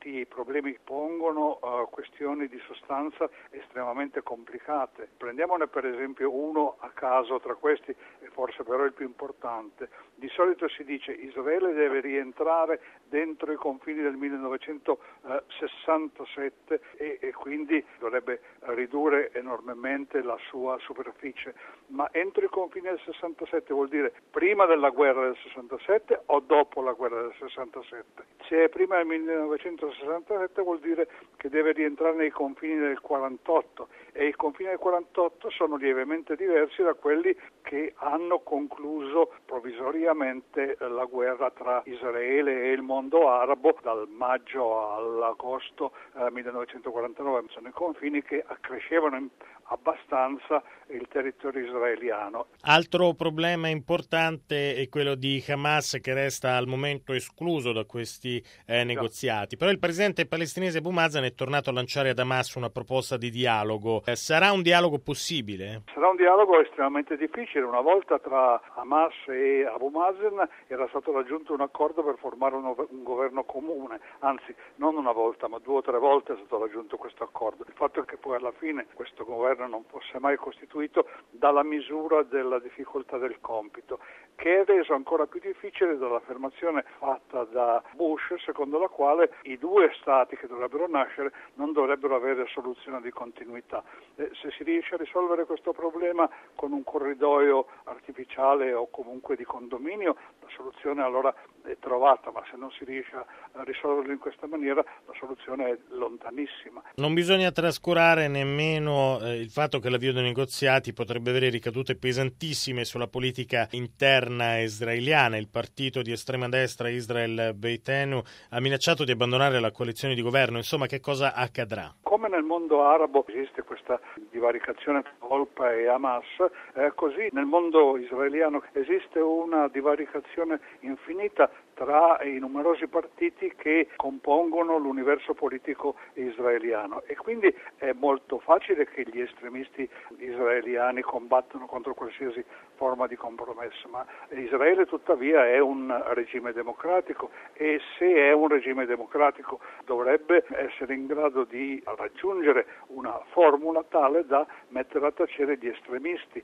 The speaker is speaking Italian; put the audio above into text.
questi problemi pongono questioni di sostanza estremamente complicate. Prendiamone per esempio uno a caso tra questi, e forse però il più importante. Di solito si dice Israele deve rientrare dentro i confini del 1967 e quindi dovrebbe ridurre enormemente la sua superficie. Ma entro i confini del 67 vuol dire prima della guerra del 67 o dopo la guerra del 67? Se è prima del 1967 vuol dire che deve rientrare nei confini del 48 e i confini del 48 sono lievemente diversi da quelli che hanno concluso provvisoriamente la guerra tra Israele e il mondo arabo dal maggio all'agosto 1949. Sono i confini che accrescevano abbastanza il territorio israeliano. Altro problema importante è quello di Hamas, che resta al momento escluso da questi negoziati. Però il presidente palestinese Abu Mazen è tornato a lanciare ad Hamas una proposta di dialogo. Sarà un dialogo possibile? Sarà un dialogo estremamente difficile. Una volta tra Hamas e Abu Mazen era stato raggiunto un accordo per formare un governo comune, anzi non una volta ma 2 o 3 volte è stato raggiunto questo accordo. Il fatto è che poi alla fine questo governo non fosse mai costituito dalla misura della difficoltà del compito, che è reso ancora più difficile dall'affermazione fatta da Bush, secondo la quale i 2 stati che dovrebbero nascere non dovrebbero avere soluzione di continuità. Se si riesce a risolvere questo problema con un corridoio artificiale o comunque di condominio, la soluzione allora è trovata, ma se non si riesce a risolverlo in questa maniera, la soluzione è lontanissima. Non bisogna trascurare nemmeno il fatto che l'avvio dei negoziati potrebbe avere ricadute pesantissime sulla politica interna israeliana. Il partito di estrema destra Israel Beitenu ha minacciato di abbandonare la coalizione di governo. Insomma, che cosa accadrà? Come nel mondo arabo esiste questa divaricazione tra Olpa e Hamas, così nel mondo israeliano esiste una divaricazione infinita tra i numerosi partiti che compongono l'universo politico israeliano e quindi è molto facile che gli estremisti israeliani combattano contro qualsiasi forma di compromesso, ma Israele tuttavia è un regime democratico e se è un regime democratico dovrebbe essere in grado di raggiungere una formula tale da mettere a tacere gli estremisti